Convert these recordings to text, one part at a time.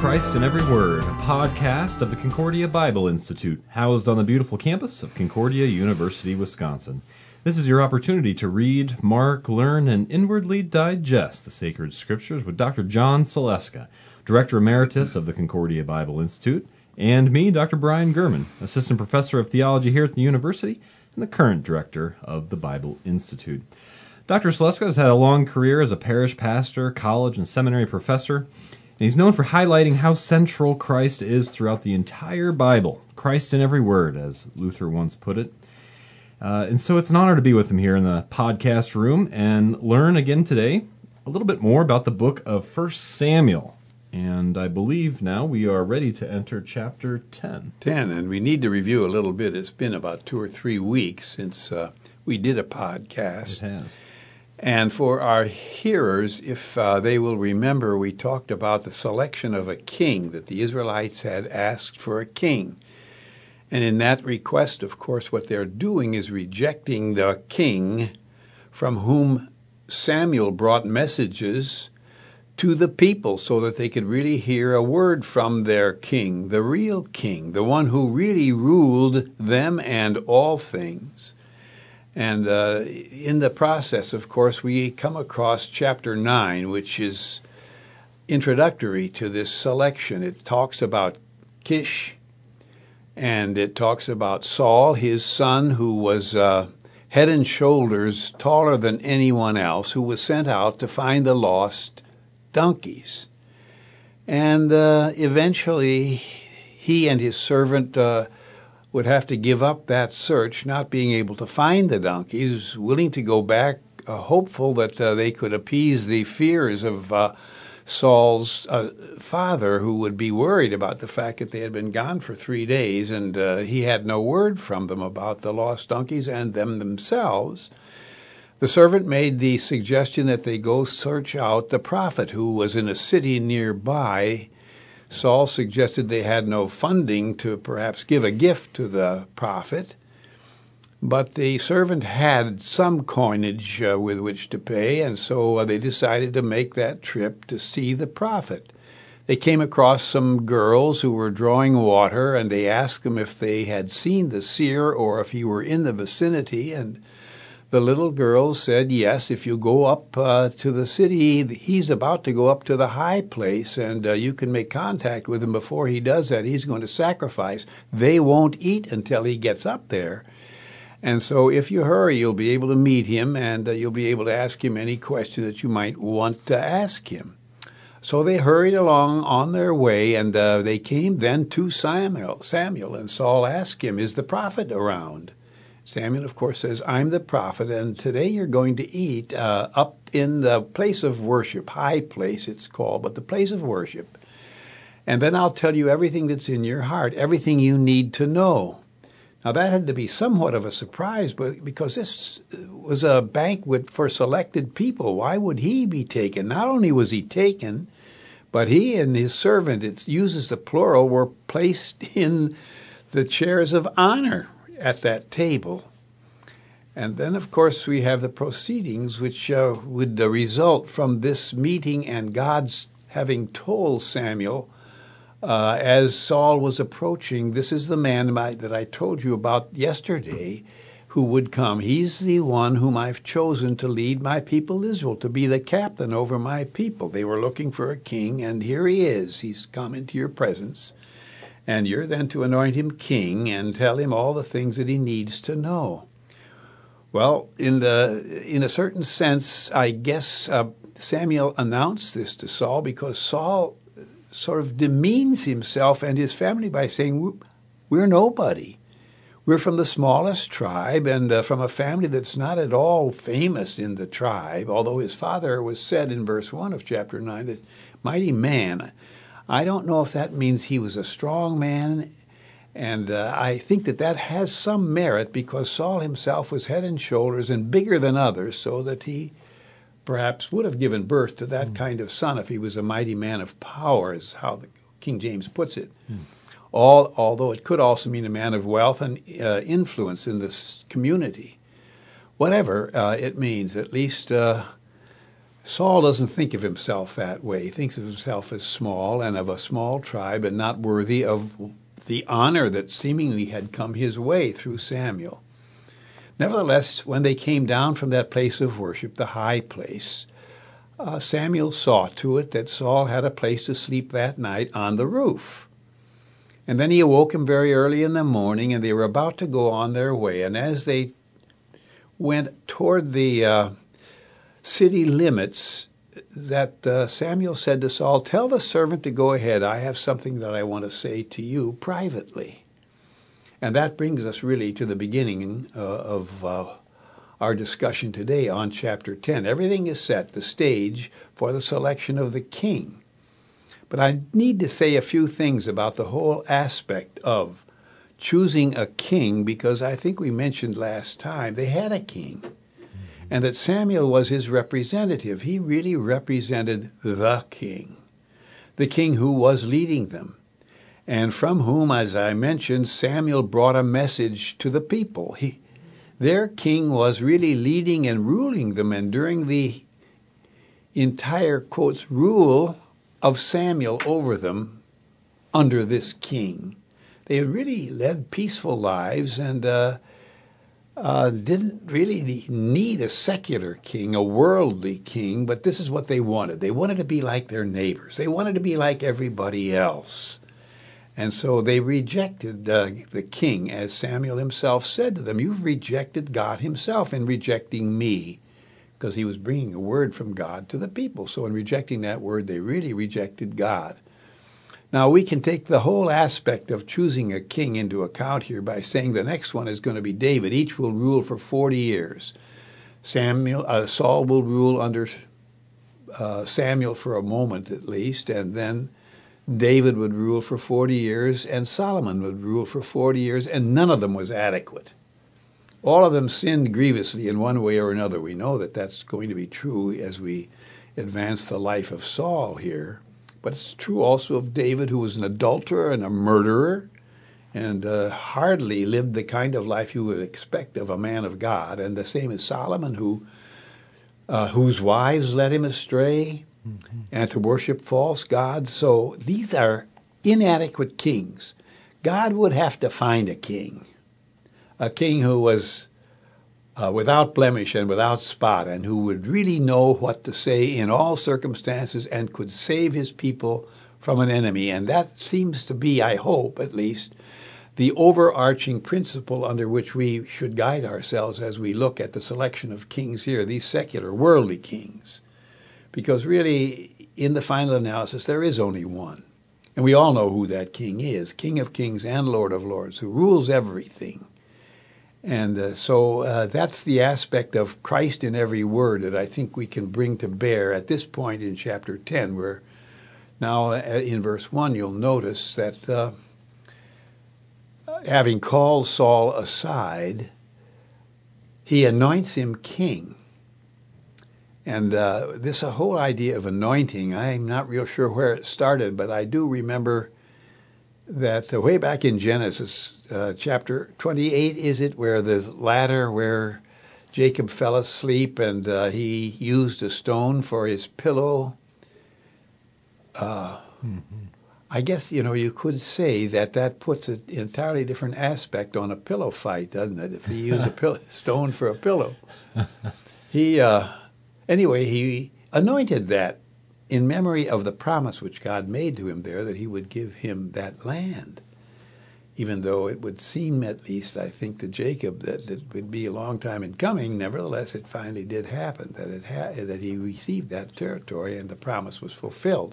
Christ in Every Word, a podcast of the Concordia Bible Institute, housed on the beautiful campus of Concordia University, Wisconsin. This is your opportunity to read, mark, learn, and inwardly digest the sacred scriptures with Dr. John Saleska, Director Emeritus of the Concordia Bible Institute, and me, Dr. Brian Gurman, Assistant Professor of Theology here at the university and the current Director of the Bible Institute. Dr. Saleska has had a long career as a parish pastor, college and seminary professor, and he's known for highlighting how central Christ is throughout the entire Bible. Christ in every word, as Luther once put it. And so it's an honor to be with him here in the podcast room and learn again today a little bit more about the book of 1 Samuel. And I believe now we are ready to enter chapter 10. And we need to review a little bit. It's been about 2 or 3 weeks since we did a podcast. It has. And for our hearers, if they will remember, we talked about the selection of a king, that the Israelites had asked for a king. And in that request, of course, what they're doing is rejecting the king from whom Samuel brought messages to the people so that they could really hear a word from their king, the real king, the one who really ruled them and all things. And in the process, of course, we come across chapter 9, which is introductory to this selection. It talks about Kish, and it talks about Saul, his son, who was head and shoulders taller than anyone else, who was sent out to find the lost donkeys. And eventually, he and his servant would have to give up that search, not being able to find the donkeys, willing to go back, hopeful that they could appease the fears of Saul's father, who would be worried about the fact that they had been gone for 3 days, and he had no word from them about the lost donkeys and them themselves. The servant made the suggestion that they go search out the prophet who was in a city nearby. Saul suggested they had no funding to perhaps give a gift to the prophet, but the servant had some coinage with which to pay, and so they decided to make that trip to see the prophet. They came across some girls who were drawing water, and they asked them if they had seen the seer or if he were in the vicinity, and the little girl said, yes, if you go up to the city, he's about to go up to the high place, and you can make contact with him before he does that. He's going to sacrifice. They won't eat until he gets up there. And so if you hurry, you'll be able to meet him, and you'll be able to ask him any question that you might want to ask him. So they hurried along on their way, and they came then to Samuel, and Saul asked him, is the prophet around? Samuel, of course, says, I'm the prophet, and today you're going to eat up in the place of worship, high place it's called, but the place of worship. And then I'll tell you everything that's in your heart, everything you need to know. Now, that had to be somewhat of a surprise, but because this was a banquet for selected people. Why would he be taken? Not only was he taken, but he and his servant, it uses the plural, were placed in the chairs of honor at that table. And then, of course, we have the proceedings which would result from this meeting and God's having told Samuel as Saul was approaching, this is the man that I told you about yesterday who would come. He's the one whom I've chosen to lead my people Israel, to be the captain over my people. They were looking for a king, and here he is. He's come into your presence. And you're then to anoint him king and tell him all the things that he needs to know. Well, in a certain sense, I guess Samuel announced this to Saul because Saul sort of demeans himself and his family by saying, we're nobody. We're from the smallest tribe and from a family that's not at all famous in the tribe, although his father was said in verse 1 of chapter 9 that mighty man. I don't know if that means he was a strong man, and I think that has some merit because Saul himself was head and shoulders and bigger than others, so that he perhaps would have given birth to that kind of son if he was a mighty man of power, is how the King James puts it. Although it could also mean a man of wealth and influence in this community. Whatever it means, at least Saul doesn't think of himself that way. He thinks of himself as small and of a small tribe and not worthy of the honor that seemingly had come his way through Samuel. Nevertheless, when they came down from that place of worship, the high place, Samuel saw to it that Saul had a place to sleep that night on the roof. And then he awoke him very early in the morning, and they were about to go on their way. And as they went toward the city limits, that Samuel said to Saul, "Tell the servant to go ahead. I have something that I want to say to you privately." And that brings us really to the beginning of our discussion today on chapter 10. Everything is set, the stage for the selection of the king. But I need to say a few things about the whole aspect of choosing a king, because I think we mentioned last time they had a king, and that Samuel was his representative. He really represented the king who was leading them, and from whom, as I mentioned, Samuel brought a message to the people. Their king was really leading and ruling them, and during the entire, quotes, rule of Samuel over them under this king, they had really led peaceful lives and didn't really need a secular king, a worldly king, but this is what they wanted. They wanted to be like their neighbors. They wanted to be like everybody else. And so they rejected the king, as Samuel himself said to them, "You've rejected God himself in rejecting me," because he was bringing a word from God to the people. So in rejecting that word, they really rejected God. Now, we can take the whole aspect of choosing a king into account here by saying the next one is going to be David. Each will rule for 40 years. Saul will rule under Samuel for a moment at least, and then David would rule for 40 years, and Solomon would rule for 40 years, and none of them was adequate. All of them sinned grievously in one way or another. We know that that's going to be true as we advance the life of Saul here. But it's true also of David, who was an adulterer and a murderer, and hardly lived the kind of life you would expect of a man of God. And the same as Solomon, whose wives led him astray and to worship false gods. So these are inadequate kings. God would have to find a king who was without blemish and without spot, and who would really know what to say in all circumstances and could save his people from an enemy. And that seems to be, I hope at least, the overarching principle under which we should guide ourselves as we look at the selection of kings here, these secular, worldly kings. Because really, in the final analysis, there is only one. And we all know who that king is, King of kings and Lord of lords, who rules everything. And so that's the aspect of Christ in every word that I think we can bring to bear at this point in chapter 10, where now in verse 1 you'll notice that having called Saul aside, he anoints him king. And this whole idea of anointing, I'm not real sure where it started, but I do remember that way back in Genesis, chapter 28, is it, where the ladder where Jacob fell asleep and he used a stone for his pillow. I guess, you could say that puts an entirely different aspect on a pillow fight, doesn't it, if he used a stone for a pillow. Anyway, he anointed that in memory of the promise which God made to him there, that he would give him that land. Even though it would seem, at least, I think, to Jacob that it would be a long time in coming, nevertheless, it finally did happen, that he received that territory and the promise was fulfilled.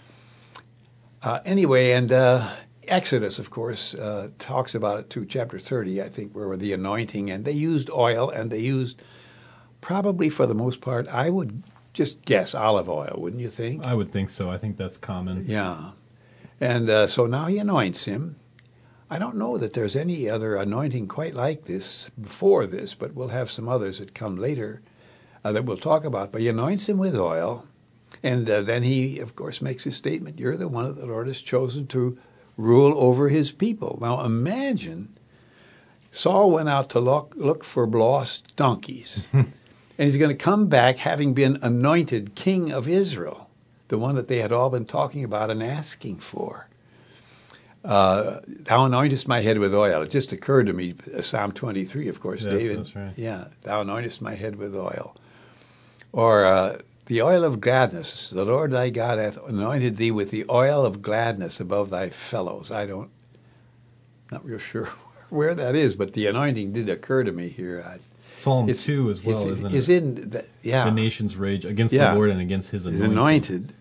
Anyway, and Exodus, of course, talks about it too, chapter 30, I think, where the anointing, and they used oil, and they used, probably for the most part, I would just guess, olive oil, wouldn't you think? I would think so. I think that's common. Yeah. And so now he anoints him. I don't know that there's any other anointing quite like this before this, but we'll have some others that come later that we'll talk about. But he anoints him with oil, and then he, of course, makes his statement, "You're the one that the Lord has chosen to rule over his people." Now imagine Saul went out to look for lost donkeys. And he's going to come back having been anointed king of Israel, the one that they had all been talking about and asking for. Thou anointest my head with oil. It just occurred to me, Psalm 23, of course, yes, David. That's right. Yeah, thou anointest my head with oil. Or the oil of gladness. The Lord thy God hath anointed thee with the oil of gladness above thy fellows. Not real sure where that is, but the anointing did occur to me here. Psalm 2 as well, isn't it? The nations rage against the Lord and against his anointed.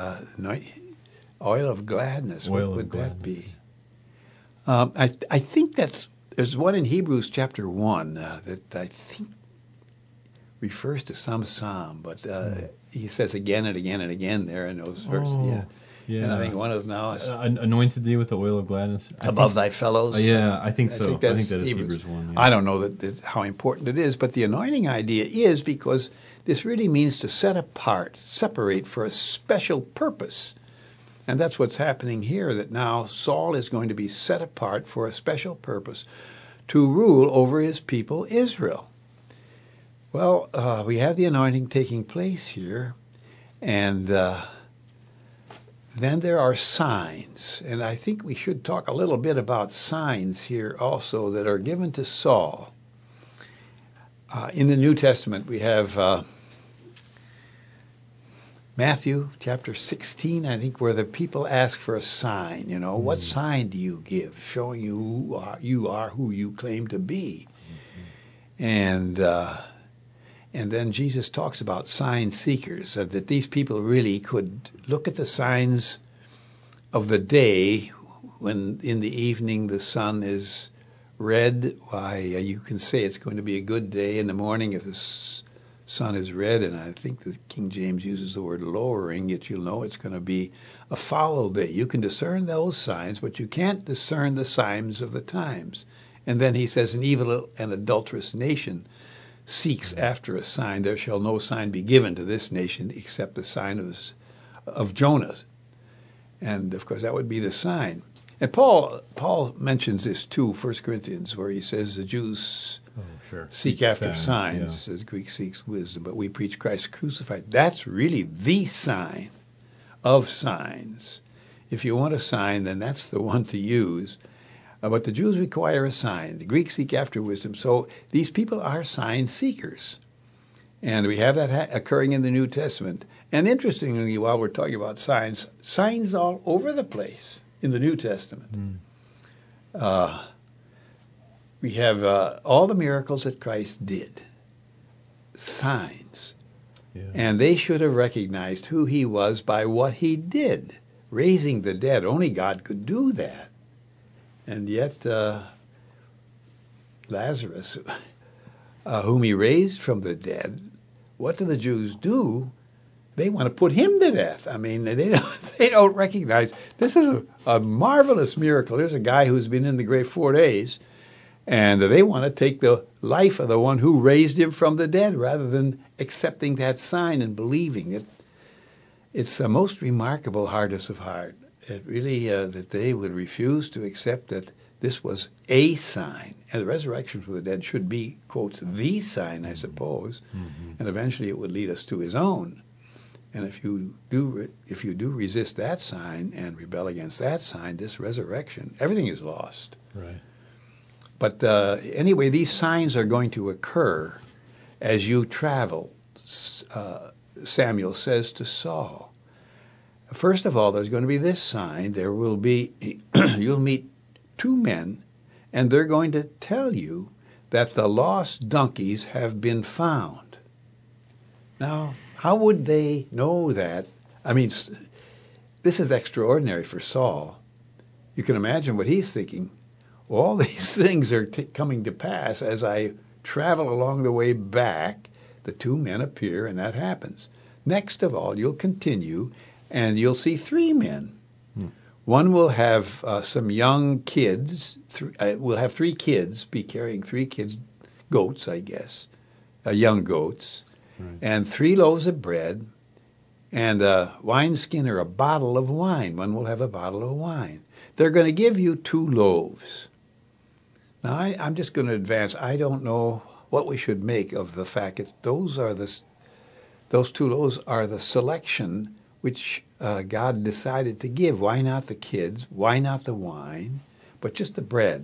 Oil of gladness. Oil what would of gladness. That be? I think there's one in Hebrews chapter 1 that I think refers to some psalm, but he says again and again and again there in those verses. Yeah. And I think one of them now is anointed thee with the oil of gladness above thy fellows. I think so. I think that is Hebrews 1. Yeah. I don't know how important it is, but the anointing idea is because this really means to set apart, separate for a special purpose. And that's what's happening here, that now Saul is going to be set apart for a special purpose to rule over his people Israel. Well, we have the anointing taking place here, and then there are signs. And I think we should talk a little bit about signs here also that are given to Saul. In the New Testament, we have Matthew chapter 16, I think, where the people ask for a sign. You know, what sign do you give, showing you are who you claim to be? And then Jesus talks about sign seekers, that these people really could look at the signs of the day when in the evening the sun is red. Why, you can say it's going to be a good day in the morning if the sun is red, and I think the King James uses the word lowering, yet you'll know it's going to be a foul day. You can discern those signs, but you can't discern the signs of the times. And then he says, an evil and adulterous nation seeks after a sign. There shall no sign be given to this nation except the sign of Jonah. And, of course, that would be the sign. And Paul mentions this, too, 1 Corinthians, where he says the Jews seek after signs, as the Greek seeks wisdom, but we preach Christ crucified. That's really the sign of signs. If you want a sign, then that's the one to use. But the Jews require a sign. The Greeks seek after wisdom. So these people are sign seekers. And we have that occurring in the New Testament. And interestingly, while we're talking about signs all over the place in the New Testament. We have all the miracles that Christ did. Signs. Yeah. And they should have recognized who he was by what he did. Raising the dead. Only God could do that. And yet, Lazarus, whom he raised from the dead, what do the Jews do? They want to put him to death. I mean, they don't recognize. This is a marvelous miracle. There's a guy who's been in the grave 4 days, and they want to take the life of the one who raised him from the dead rather than accepting that sign and believing it. It's a most remarkable hardness of heart. It really, that they would refuse to accept that this was a sign. And the resurrection from the dead should be, quotes, the sign, I suppose. Mm-hmm. And eventually it would lead us to his own. And if you do resist that sign and rebel against that sign, this resurrection, everything is lost. Right. But anyway, these signs are going to occur as you travel, Samuel says to Saul. First of all, there's going to be this sign. There will be, you'll meet 2 men, and they're going to tell you that the lost donkeys have been found. Now, how would they know that? I mean, this is extraordinary for Saul. You can imagine what he's thinking. All these things are coming to pass as I travel along the way back. The 2 men appear, and that happens. Next of all, you'll continue, and you'll see 3 men. One will have some young kids. We'll have 3 kids, be carrying 3 kids, goats, I guess, young goats, right. And 3 loaves of bread, and a wineskin or a bottle of wine. One will have a bottle of wine. They're going to give you 2 loaves. Now, I'm just going to advance. I don't know what we should make of the fact that those two loaves are the selection which God decided to give. Why not the kids? Why not the wine? But just the bread.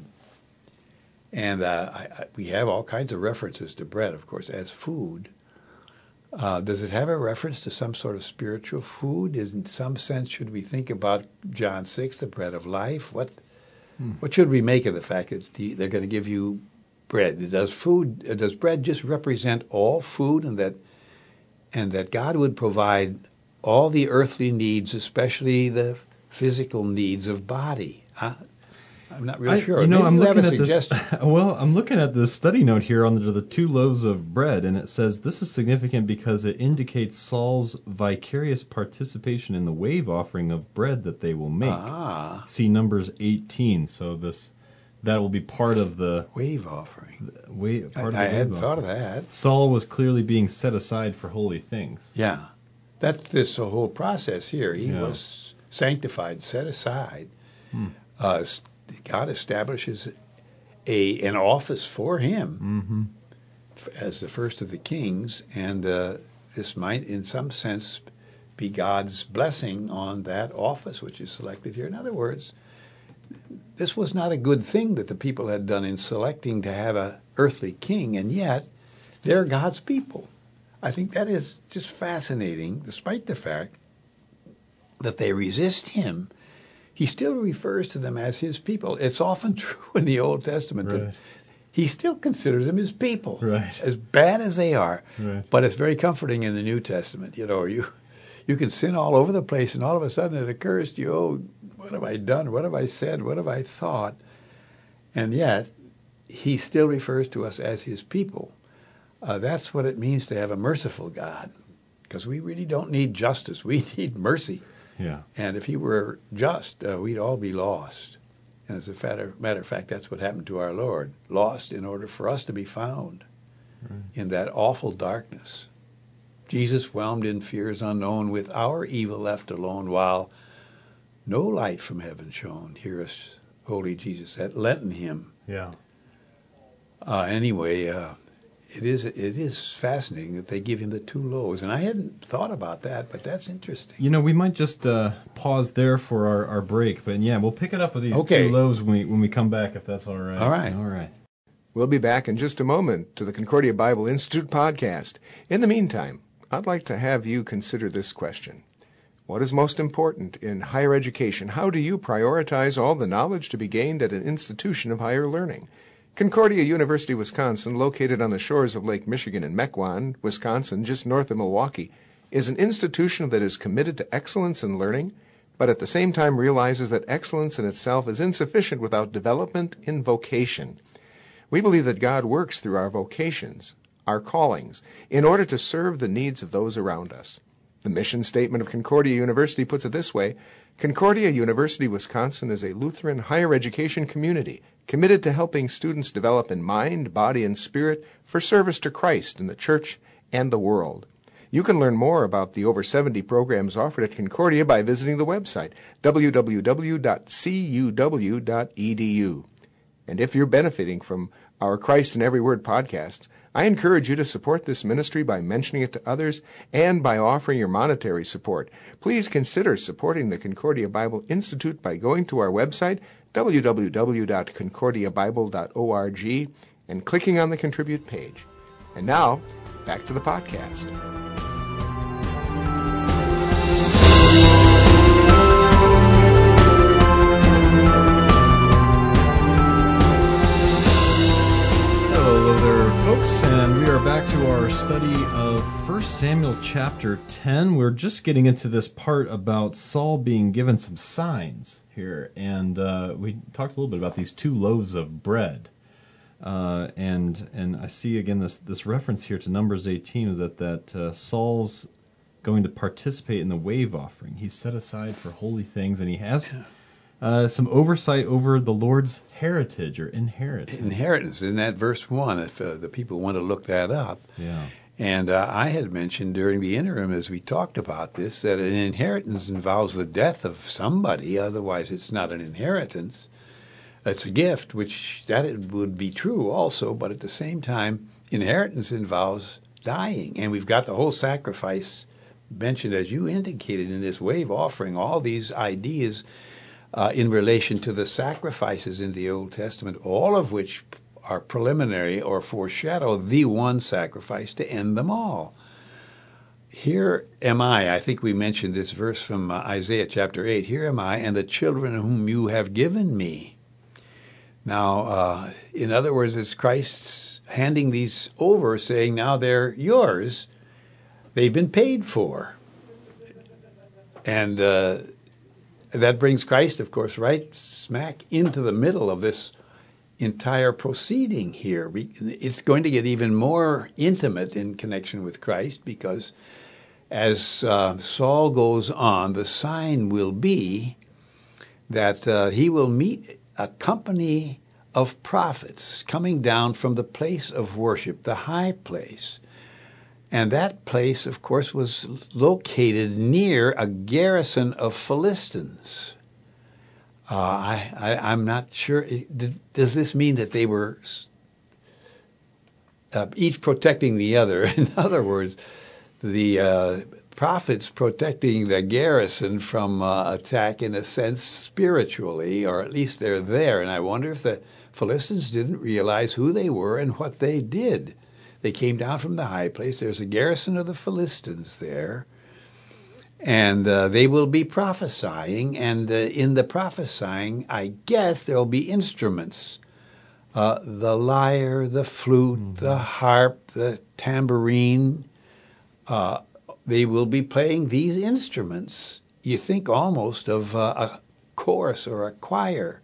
And we have all kinds of references to bread, of course, as food. Does it have a reference to some sort of spiritual food? In some sense, should we think about John 6, the bread of life? What should we make of the fact that they're going to give you bread? Does bread just represent all food, and that God would provide all the earthly needs, especially the physical needs of body? I'm not really sure. I'm looking at this. Well, I'm looking at the study note here under the 2 loaves of bread, and it says this is significant because it indicates Saul's vicarious participation in the wave offering of bread that they will make. See Numbers 18. So that will be part of the wave offering. I hadn't thought of that. Saul was clearly being set aside for holy things. Yeah, that's this whole process here. He was sanctified, set aside. God establishes an office for him as the first of the kings, and this might, in some sense, be God's blessing on that office which is selected here. In other words, this was not a good thing that the people had done in selecting to have an earthly king, and yet they're God's people. I think that is just fascinating, despite the fact that they resist him. He still refers to them as his people. It's often true in the Old Testament that he still considers them his people, as bad as they are. But it's very comforting in the New Testament. You can sin all over the place, and all of a sudden it occurs to you, oh, what have I done? What have I said? What have I thought? And yet, he still refers to us as his people. That's what it means to have a merciful God, because we really don't need justice. We need mercy. Yeah. And if he were just, we'd all be lost. And as a matter of fact, that's what happened to our Lord. Lost in order for us to be found in that awful darkness. Jesus whelmed in fears unknown, with our evil left alone, while no light from heaven shone. Hear us, holy Jesus, that Lenten hymn. Yeah. Anyway, it is fascinating that they give him the 2 loaves, and I hadn't thought about that, but that's interesting. We might just pause there for our break, but we'll pick it up with these 2 loaves when we come back, if that's all right. All right. All right. We'll be back in just a moment to the Concordia Bible Institute podcast. In the meantime, I'd like to have you consider this question. What is most important in higher education? How do you prioritize all the knowledge to be gained at an institution of higher learning? Concordia University, Wisconsin, located on the shores of Lake Michigan in Mequon, Wisconsin, just north of Milwaukee, is an institution that is committed to excellence in learning, but at the same time realizes that excellence in itself is insufficient without development in vocation. We believe that God works through our vocations, our callings, in order to serve the needs of those around us. The mission statement of Concordia University puts it this way: Concordia University, Wisconsin is a Lutheran higher education community committed to helping students develop in mind, body, and spirit for service to Christ in the church and the world. You can learn more about the over 70 programs offered at Concordia by visiting the website, www.cuw.edu. And if you're benefiting from our Christ in Every Word podcasts, I encourage you to support this ministry by mentioning it to others and by offering your monetary support. Please consider supporting the Concordia Bible Institute by going to our website, www.concordiabible.org, and clicking on the Contribute page. And now, back to the podcast. Hello there, folks, and we are back to our study of 1 Samuel chapter 10. We're just getting into this part about Saul being given some signs here, and we talked a little bit about these 2 loaves of bread. And I see again this reference here to Numbers 18 is that Saul's going to participate in the wave offering. He's set aside for holy things, and he has some oversight over the Lord's heritage or inheritance. Inheritance, in that verse 1, if the people want to look that up. Yeah. And I had mentioned during the interim, as we talked about this, that an inheritance involves the death of somebody. Otherwise, it's not an inheritance. It's a gift, which that it would be true also, but at the same time, inheritance involves dying. And we've got the whole sacrifice mentioned, as you indicated, in this wave offering, all these ideas in relation to the sacrifices in the Old Testament, all of which are preliminary or foreshadow the one sacrifice to end them all. Here am I think we mentioned this verse from Isaiah chapter 8, here am I and the children whom you have given me. Now, in other words, it's Christ's handing these over, saying now they're yours. They've been paid for. And that brings Christ, of course, right smack into the middle of this entire proceeding here. It's going to get even more intimate in connection with Christ, because as Saul goes on, the sign will be that he will meet a company of prophets coming down from the place of worship, the high place. And that place, of course, was located near a garrison of Philistines. I'm not sure. Does this mean that they were each protecting the other? In other words, the prophets protecting the garrison from attack, in a sense, spiritually, or at least they're there. And I wonder if the Philistines didn't realize who they were and what they did. They came down from the high place. There's a garrison of the Philistines there. And they will be prophesying. And in the prophesying, I guess there will be instruments. The lyre, the flute, the harp, the tambourine. They will be playing these instruments. You think almost of a chorus or a choir.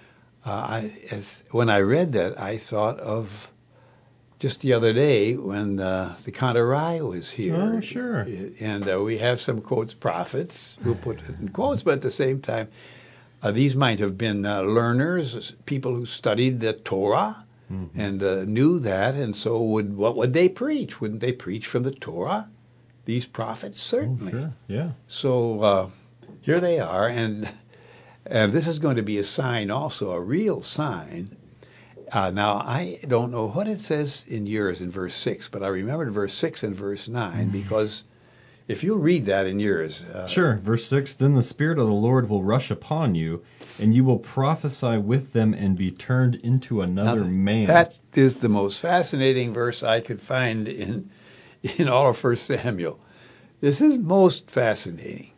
When I read that, I thought of just the other day when the Kantarai was here. Oh, sure. And we have some quotes, prophets, who put it in quotes, but at the same time, these might have been learners, people who studied the Torah and knew that, and so what would they preach? Wouldn't they preach from the Torah? These prophets, certainly. Oh, sure. Yeah. So here they are, and this is going to be a sign also, a real sign. Now, I don't know what it says in yours in verse 6, but I remembered verse 6 and verse 9, because if you'll read that in yours. Sure. Verse 6, then the Spirit of the Lord will rush upon you, and you will prophesy with them and be turned into another man. That is the most fascinating verse I could find in all of 1 Samuel. This is most fascinating.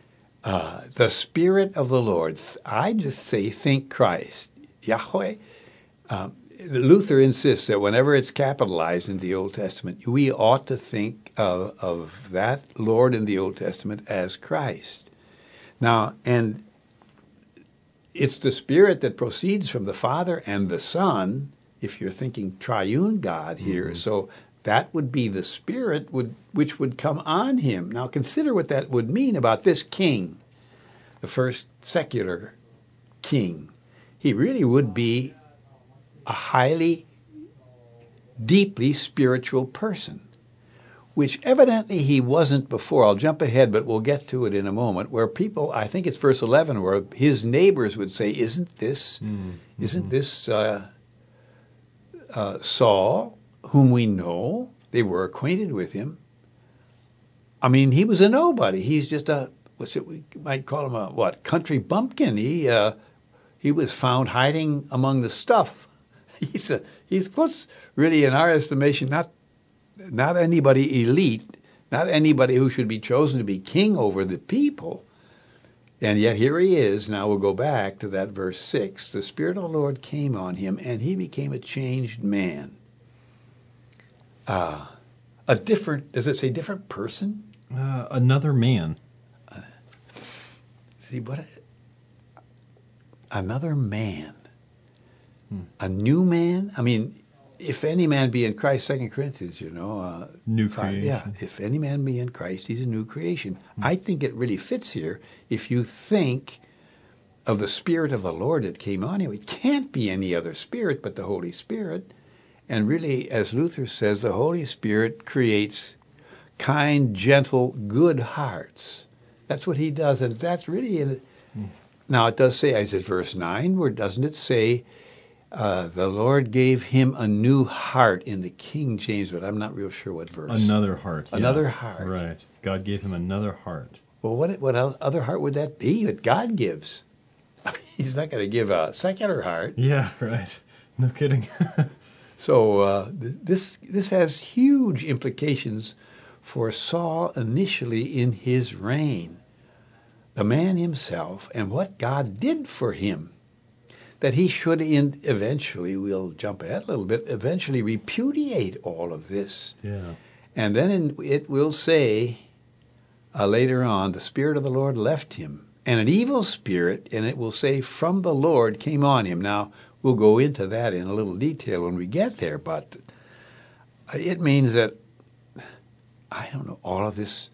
The Spirit of the Lord, I just say, think Christ, Yahweh. Luther insists that whenever it's capitalized in the Old Testament, we ought to think of that Lord in the Old Testament as Christ. Now, and it's the Spirit that proceeds from the Father and the Son, if you're thinking triune God here. So that would be the Spirit which would come on him. Now consider what that would mean about this king, the first secular king. He really would be a highly, deeply spiritual person, which evidently he wasn't before. I'll jump ahead, but we'll get to it in a moment, where people, I think it's verse 11, where his neighbors would say, isn't this Saul, whom we know? They were acquainted with him. I mean, he was a nobody. He's just we might call him a country bumpkin. He was found hiding among the stuff. He's what's really, in our estimation, not anybody elite, not anybody who should be chosen to be king over the people. And yet here he is. Now we'll go back to that verse 6. The Spirit of the Lord came on him, and he became a changed man. A different, does it say different person? Another man. Another man. A new man? I mean, if any man be in Christ, 2 Corinthians, new 5, creation. Yeah, if any man be in Christ, he's a new creation. I think it really fits here. If you think of the Spirit of the Lord that came on him, it can't be any other spirit but the Holy Spirit. And really, as Luther says, the Holy Spirit creates kind, gentle, good hearts. That's what he does, and that's really... Now, it does say, as in verse 9, where doesn't it say, The Lord gave him a new heart in the King James, but I'm not real sure what verse. Another heart. Yeah. Another heart. Right. God gave him another heart. Well, what other heart would that be that God gives? He's not going to give a secular heart. Yeah, right. No kidding. So this has huge implications for Saul initially in his reign. The man himself and what God did for him. That he should eventually, we'll jump ahead a little bit, eventually repudiate all of this. Yeah. And then it will say later on, the Spirit of the Lord left him, and an evil spirit, and it will say, from the Lord came on him. Now, we'll go into that in a little detail when we get there, but it means that, I don't know, all of this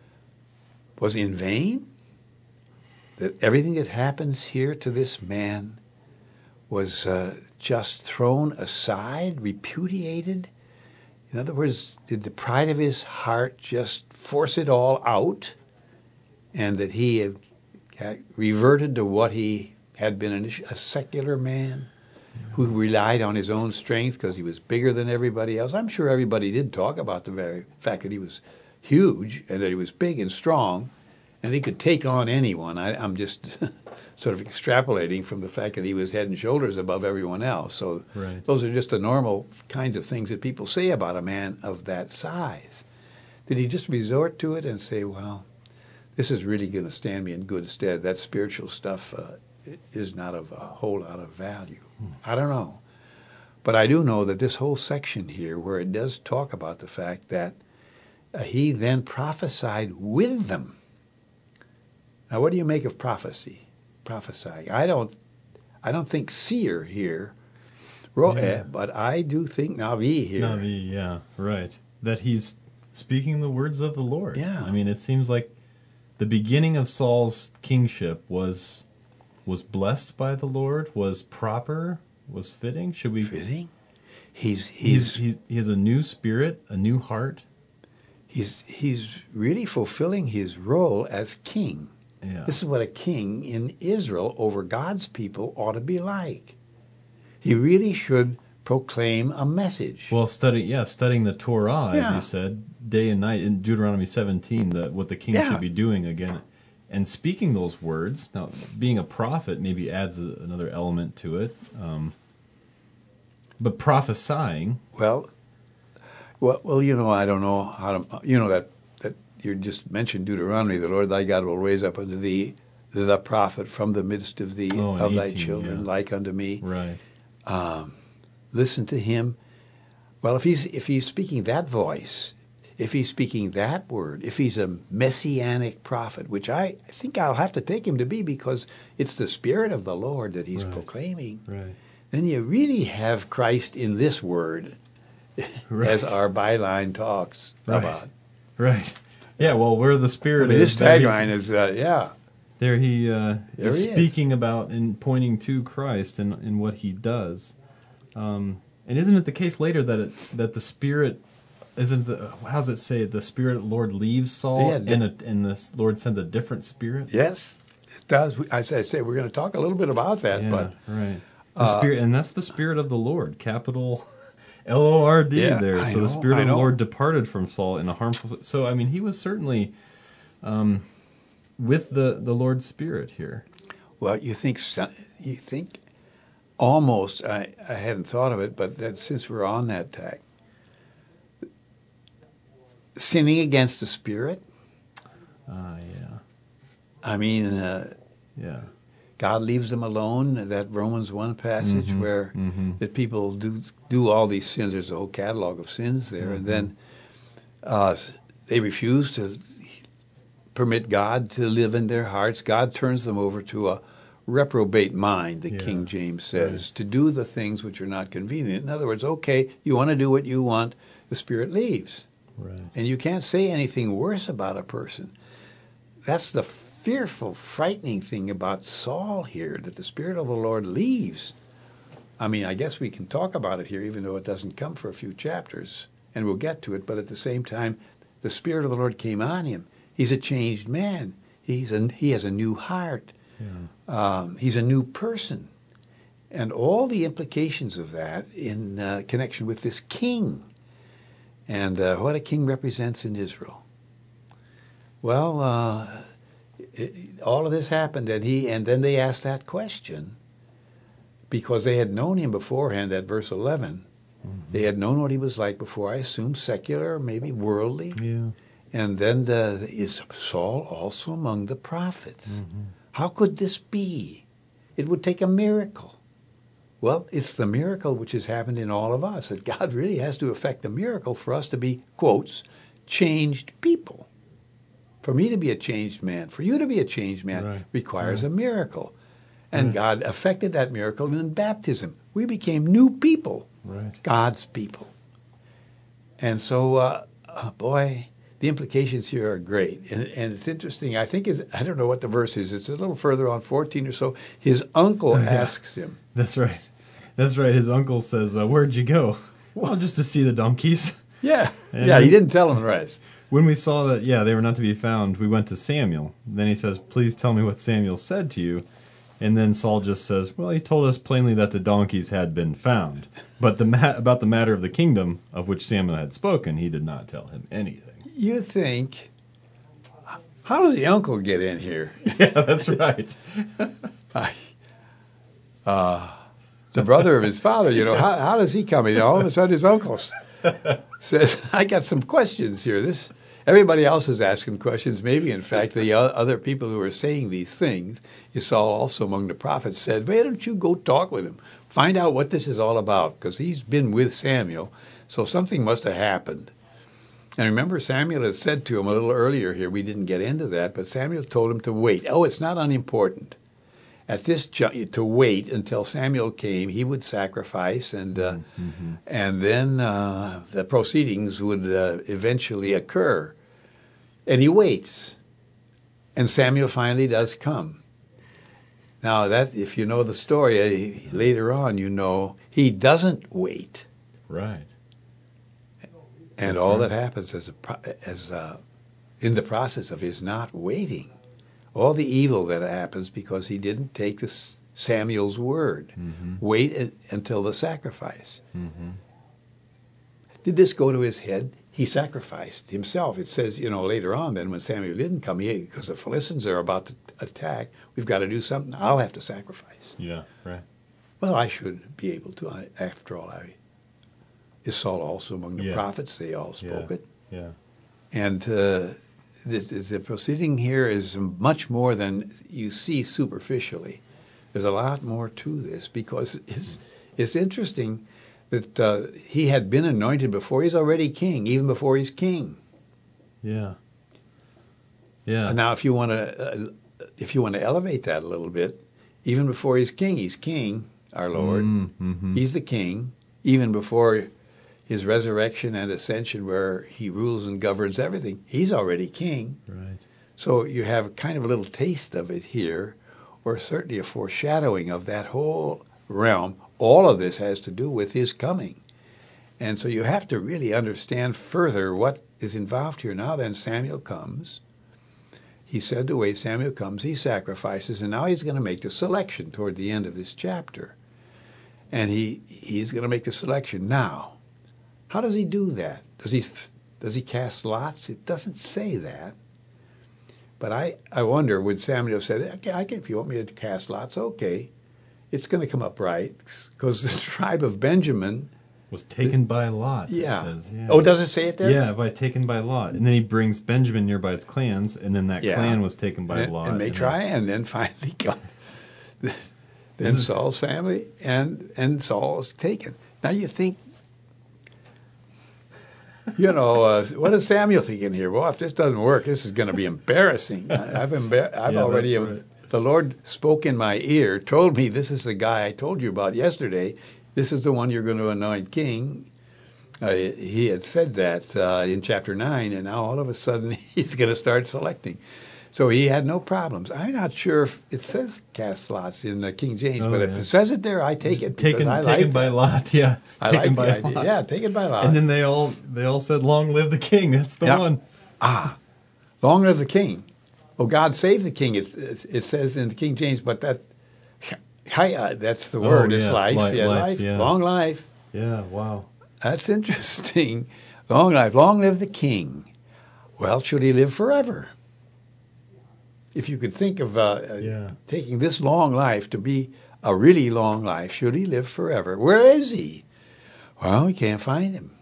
was in vain? That everything that happens here to this man was just thrown aside, repudiated? In other words, did the pride of his heart just force it all out, and that he had reverted to what he had been, a secular man who relied on his own strength because he was bigger than everybody else? I'm sure everybody did talk about the very fact that he was huge and that he was big and strong and he could take on anyone. I'm just sort of extrapolating from the fact that he was head and shoulders above everyone else. So Right. Those are just the normal kinds of things that people say about a man of that size. Did he just resort to it and say, well, this is really going to stand me in good stead? That spiritual stuff is not of a whole lot of value. I don't know. But I do know that this whole section here, where it does talk about the fact that he then prophesied with them. Now, what do you make of prophecy? Prophesying. I don't think seer here, but I do think Navi here. Navi, yeah, right. That he's speaking the words of the Lord. Yeah. I mean, it seems like the beginning of Saul's kingship was blessed by the Lord, was proper, was fitting. Should we? Fitting? He has a new spirit, a new heart. He's really fulfilling his role as king. Yeah. This is what a king in Israel over God's people ought to be like. He really should proclaim a message. Well, studying the Torah, as Yeah. you said, day and night in Deuteronomy 17, what the king should be doing again, and speaking those words. Now, being a prophet maybe adds another element to it, but prophesying. Well, I don't know how to. That you just mentioned Deuteronomy. The Lord thy God will raise up unto thee the prophet from the midst of thee, of thy 18, children, yeah. like unto me. Right. Listen to him. Well, if he's speaking that voice, if he's speaking that word, if he's a messianic prophet, which I think I'll have to take him to be because it's the Spirit of the Lord that he's proclaiming, Right. then you really have Christ in this word, Right. as our byline talks about. Right. Yeah. Well, where the Spirit This is, there tagline is, there he There is he is. speaking about and pointing to Christ and what he does. And isn't it the case later that the Spirit isn't how's it say the Spirit of the Lord leaves Saul and the Lord sends a different spirit? Yes, it does. As I say, we're going to talk a little bit about that, Yeah, but right. The Spirit, and that's the Spirit of the Lord, capital Lord Yeah, there. I So the know, Spirit I of the know. Lord departed from Saul in a harmful. So I mean, he was certainly with the Lord's Spirit here. well, you think almost. I hadn't thought of it, but that since we're on that tag, sinning against the Spirit. Yeah. I mean, Yeah. God leaves them alone. That Romans 1 passage where that people do all these sins. There's a whole catalog of sins there, and then they refuse to permit God to live in their hearts. God turns them over to a reprobate mind, the King James says, to do the things which are not convenient. In other words, okay, you want to do what you want, the Spirit leaves. Right. And you can't say anything worse about a person. That's the fearful, frightening thing about Saul here, that the Spirit of the Lord leaves. I mean, I guess we can talk about it here, even though it doesn't come for a few chapters, and we'll get to it, but at the same time, the Spirit of the Lord came on him. He's a changed man. He has a new heart. Yeah. He's a new person. and all the implications of that in connection with this king and what a king represents in Israel. Well, all of this happened, and then they asked that question because they had known him beforehand at verse 11. Mm-hmm. They had known what he was like before, I assume secular, maybe worldly. Yeah. And then is Saul also among the prophets? Mm-hmm. How could this be? It would take a miracle. Well, it's the miracle which has happened in all of us, that God really has to effect a miracle for us to be, quotes, changed people. For me to be a changed man, for you to be a changed man, requires a miracle. And God effected that miracle in baptism. We became new people, God's people. And so, boy, the implications here are great. And it's interesting. I think, I don't know what the verse is. It's a little further on, 14 or so. His uncle asks him. That's right. That's right. His uncle says, where'd you go? Well, just to see the donkeys. Yeah. He didn't tell him the rest. When we saw that, they were not to be found, we went to Samuel. Then he says, please tell me what Samuel said to you. And then Saul just says, well, he told us plainly that the donkeys had been found. But about the matter of the kingdom of which Samuel had spoken, he did not tell him anything. You think, how does the uncle get in here? Yeah, that's right. The brother of his father, how does he come in? All of a sudden his uncle says, I got some questions here. Everybody else is asking questions. Maybe, in fact, the other people who are saying these things, you saw also among the prophets, said, why don't you go talk with him? Find out what this is all about, because he's been with Samuel, so something must have happened. And remember, Samuel had said to him a little earlier here, we didn't get into that, but Samuel told him to wait. Oh, it's not unimportant. At this to wait until Samuel came, he would sacrifice, and then the proceedings would eventually occur. And he waits, and Samuel finally does come. Now, that if you know the story later on, he doesn't wait. Right. And all that happens in the process of his not waiting. All the evil that happens because he didn't take Samuel's word. Mm-hmm. Wait until the sacrifice. Mm-hmm. Did this go to his head? He sacrificed himself. It says, later on then when Samuel didn't come, because the Philistines are about to attack, we've got to do something. I'll have to sacrifice. Yeah, right. Well, I should be able to. After all, is Saul also among the prophets? They all spoke it. Yeah. And the proceeding here is much more than you see superficially. There's a lot more to this because it's interesting that he had been anointed before. He's already king, even before he's king. Yeah. Yeah. And now, if you want to elevate that a little bit, even before he's king, our Lord. Mm-hmm. He's the king, even before his resurrection and ascension, where he rules and governs everything. He's already king. Right. So you have kind of a little taste of it here, or certainly a foreshadowing of that whole realm. All of this has to do with his coming. And so you have to really understand further what is involved here. Now then, Samuel comes. He said to wait. Samuel comes. He sacrifices. And now he's going to make the selection toward the end of this chapter. And he's going to make the selection. Now, how does he do that? Does he cast lots? It doesn't say that. But I wonder, would Samuel have said, okay, if you want me to cast lots, okay. It's going to come up right, because the tribe of Benjamin was taken by Lot. Yeah. It says. Yeah. Oh, does it say it there? Yeah, taken by Lot. And then he brings Benjamin nearby its clans, and then that clan was taken by Lot. And they try, and then finally come. Then Saul's family, and Saul is taken. Now you think, what is Samuel thinking here? Well, if this doesn't work, this is going to be embarrassing. I've already... Right. The Lord spoke in my ear, told me, this is the guy I told you about yesterday. This is the one you're going to anoint king. He had said that in chapter 9, and now all of a sudden he's going to start selecting. So he had no problems. I'm not sure if it says cast lots in the King James, but if it says it there, I take it. Taken by Lot, yeah. I like the idea. Yeah, taken by Lot. And then they all said, long live the king. That's the one. Long live the king. Oh, God save the king, it says in the King James, but that That's the word. It's yeah. life. Life, yeah. Long life. Yeah, wow. That's interesting. Long life. Long live the king. Well, should he live forever? If you could think of taking this long life to be a really long life, should he live forever? Where is he? Well, we can't find him.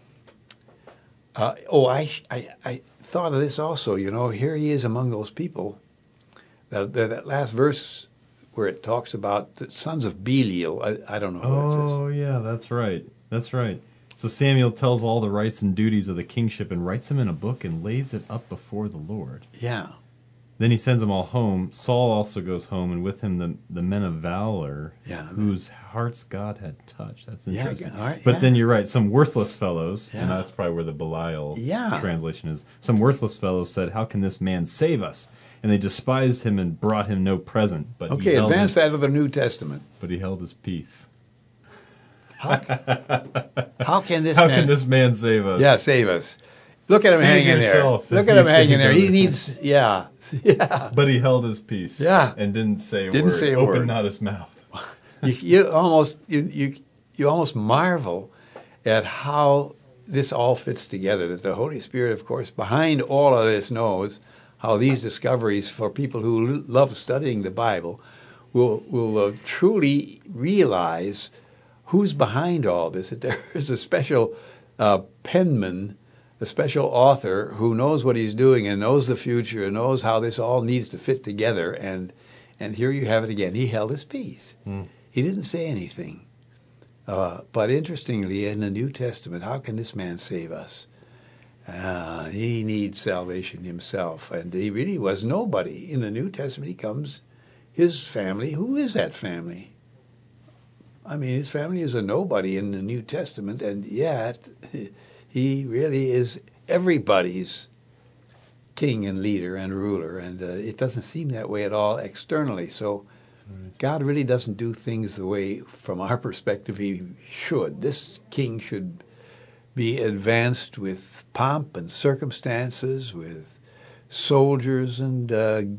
I thought of this also. Here he is among those people. That last verse where it talks about the sons of Belial. I don't know what it says. Oh, yeah, that's right. That's right. So Samuel tells all the rights and duties of the kingship and writes them in a book and lays it up before the Lord. Yeah. Then he sends them all home. Saul also goes home, and with him the men of valor, whose hearts God had touched. That's interesting. Yeah, but then you're right, some worthless fellows, and that's probably where the Belial translation is. Some worthless fellows said, "How can this man save us?" And they despised him and brought him no present. But advance that of the New Testament. But he held his peace. How can this man save us? Yeah, save us. Look at him hanging there. Look at him hanging there. He needs, yeah. But he held his peace. Yeah. And didn't say a word. Opened not his mouth. You almost marvel at how this all fits together. That the Holy Spirit, of course, behind all of this knows how these discoveries for people who love studying the Bible will truly realize who's behind all this. That there is a special penman, a special author who knows what he's doing and knows the future and knows how this all needs to fit together. And here you have it again. He held his peace. He didn't say anything. But interestingly, in the New Testament, how can this man save us? He needs salvation himself. And he really was nobody. In the New Testament, he comes, his family. Who is that family? I mean, his family is a nobody in the New Testament, and yet he really is everybody's king and leader and ruler, and it doesn't seem that way at all externally. So God really doesn't do things the way, from our perspective, he should. This king should be advanced with pomp and circumstances, with soldiers and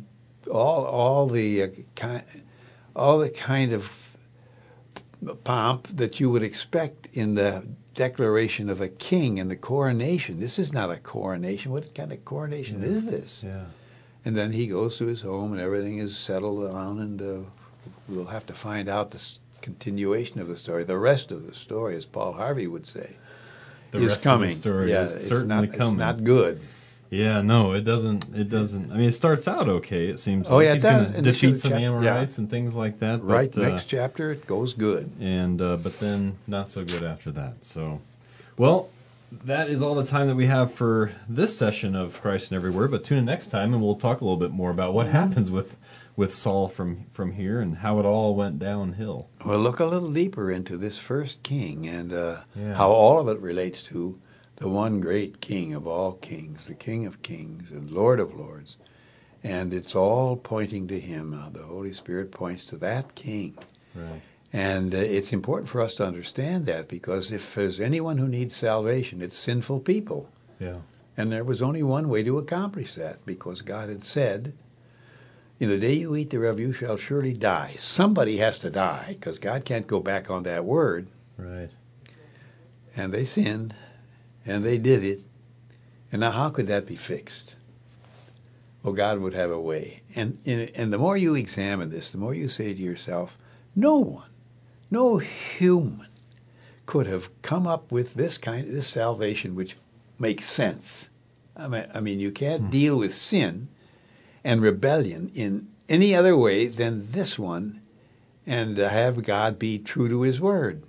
all the kind of pomp that you would expect in the declaration of a king and the coronation. This is not a coronation. What kind of coronation is this? Yeah. And then he goes to his home and everything is settled down, and we'll have to find out the continuation of the story. The rest of the story, as Paul Harvey would say, is coming. Of the story is certainly coming. It's not good. Yeah, no, it doesn't. I mean, it starts out okay. It seems like he's going to defeat some Amorites and things like that. Right, next chapter it goes good, and but then not so good after that. So, well, that is all the time that we have for this session of Christ in Every Word. But tune in next time, and we'll talk a little bit more about what happens with Saul from here and how it all went downhill. We'll look a little deeper into this first king and how all of it relates to the one great King of all kings, the King of kings and Lord of lords. And it's all pointing to him. The Holy Spirit points to that King. Right. And it's important for us to understand that, because if there's anyone who needs salvation, it's sinful people. Yeah. And there was only one way to accomplish that, because God had said, in the day you eat thereof, you shall surely die. Somebody has to die, because God can't go back on that word. Right. And they sinned. And they did it. And now how could that be fixed? Well, God would have a way. And the more you examine this, the more you say to yourself, no human could have come up with this salvation which makes sense. I mean, you can't deal with sin and rebellion in any other way than this one, and have God be true to his word.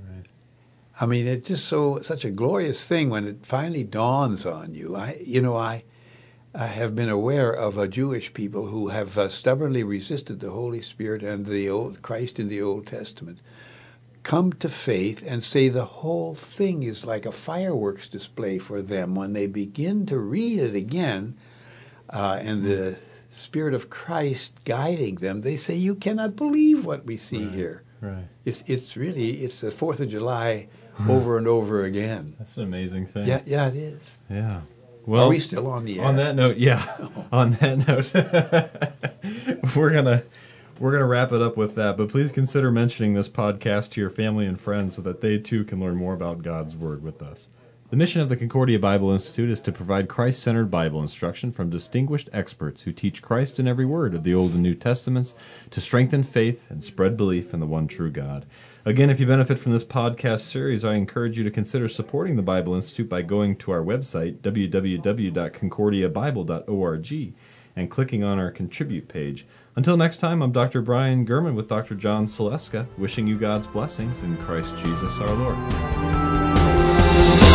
I mean, it's just such a glorious thing when it finally dawns on you. I have been aware of a Jewish people who have stubbornly resisted the Holy Spirit and the Christ in the Old Testament, come to faith and say the whole thing is like a fireworks display for them. When they begin to read it again, and the Spirit of Christ guiding them, they say, "You cannot believe what we see here." Right. It's the 4th of July over and over again. That's an amazing thing. Yeah, it is. Yeah. Well, are we still on the air? On that note, yeah. On that note, we're We're going to wrap it up with that, but please consider mentioning this podcast to your family and friends so that they too can learn more about God's Word with us. The mission of the Concordia Bible Institute is to provide Christ-centered Bible instruction from distinguished experts who teach Christ in every word of the Old and New Testaments to strengthen faith and spread belief in the one true God. Again, if you benefit from this podcast series, I encourage you to consider supporting the Bible Institute by going to our website, www.concordiabible.org, and clicking on our Contribute page. Until next time, I'm Dr. Brian Gurman with Dr. John Saleska, wishing you God's blessings in Christ Jesus our Lord.